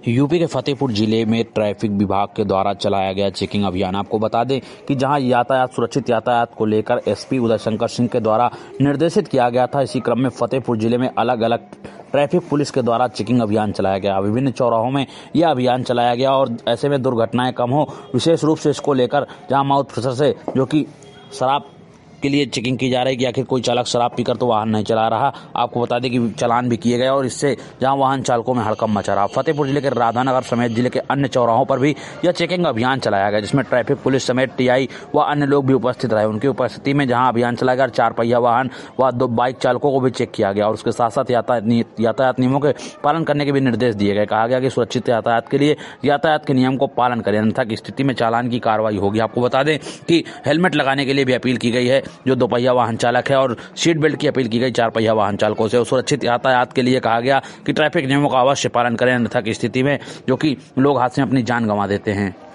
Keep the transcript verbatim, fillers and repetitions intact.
UP के फतेहपुर जिले में ट्रैफिक विभाग के द्वारा चलाया गया चेकिंग अभियान। आपको बता दें कि जहां यातायात सुरक्षित यातायात को लेकर एसपी उदय शंकर सिंह के द्वारा निर्देशित किया गया था, इसी क्रम में फतेहपुर जिले में अलग अलग ट्रैफिक पुलिस के द्वारा चेकिंग अभियान चलाया गया। विभिन्न चौराहों में यह अभियान चलाया गया और ऐसे में दुर्घटनाएं कम हो, विशेष रूप से इसको लेकर जहां माउथ प्रेशर से जो कि शराब के लिए चेकिंग की जा रही है कि आखिर कोई चालक शराब पीकर तो वाहन नहीं चला रहा। आपको बता दें कि चालान भी किए गए और इससे जहां वाहन चालकों में हड़कंप मचा रहा। फतेहपुर जिले के राधानगर समेत जिले के अन्य चौराहों पर भी यह चेकिंग अभियान चलाया गया, जिसमें ट्रैफिक पुलिस समेत टीआई व अन्य लोग भी उपस्थित रहे। उनकी उपस्थिति में जहां अभियान चलाया गया, चार पहिया वाहन व दो बाइक चालकों को भी चेक किया गया और उसके साथ साथ यातायात नियमों के पालन करने के भी निर्देश दिए गए। कहा गया कि सुरक्षित यातायात के लिए यातायात के नियम को पालन करें, अन्यथा की स्थिति में चालान की कार्रवाई होगी। आपको बता दें कि हेलमेट लगाने के लिए भी अपील की गई है जो दो पहिया वाहन चालक है, और सीट बेल्ट की अपील की गई चार पहिया वाहन चालकों से। और सुरक्षित यातायात के लिए कहा गया कि ट्रैफिक नियमों का अवश्य पालन करें, अन्यथा की स्थिति में जो कि लोग हादसे में अपनी जान गंवा देते हैं।